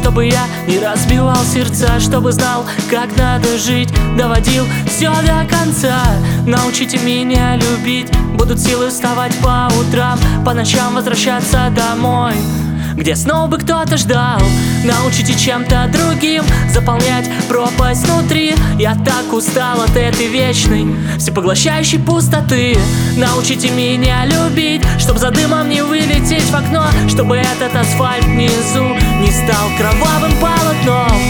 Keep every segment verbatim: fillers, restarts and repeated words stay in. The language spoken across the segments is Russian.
чтобы я не разбивал сердца, чтобы знал, как надо жить, доводил все до конца. Научите меня любить, будут силы вставать по утрам, по ночам возвращаться домой, где снова бы кто-то ждал. Научите чем-то другим заполнять пропасть внутри. Я так устал от этой вечной, всепоглощающей пустоты. Научите меня любить, чтобы за дымом не вылететь в окно, чтобы этот асфальт внизу не стал кровавым полотном.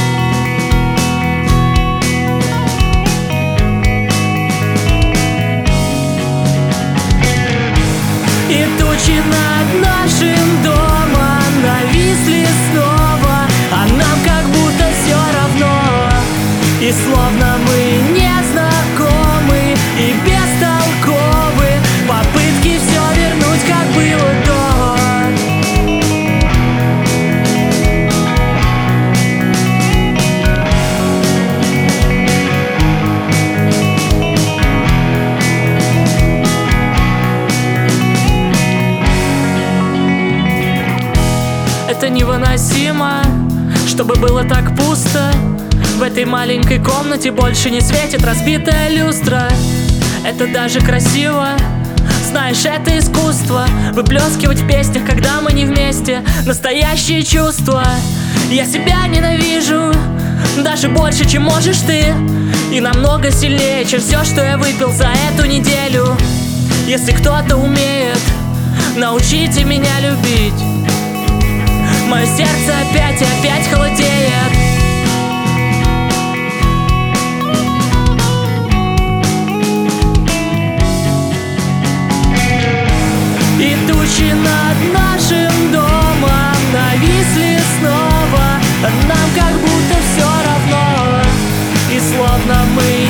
И тучи над нашим домом нависли снова, а нам как будто все равно. И словно мы не знакомы и бестолковы, попытки все вернуть, как было до. Это невыносимо, чтобы было так пусто. В этой маленькой комнате больше не светит разбитая люстра. Это даже красиво, знаешь, это искусство, выплескивать в песнях, когда мы не вместе, настоящие чувства. Я себя ненавижу даже больше, чем можешь ты, и намного сильнее, чем все, что я выпил за эту неделю. Если кто-то умеет, научите меня любить. Мое сердце опять и опять холодеет. И тучи над нашим домом нависли снова, нам как будто все равно. И словно мы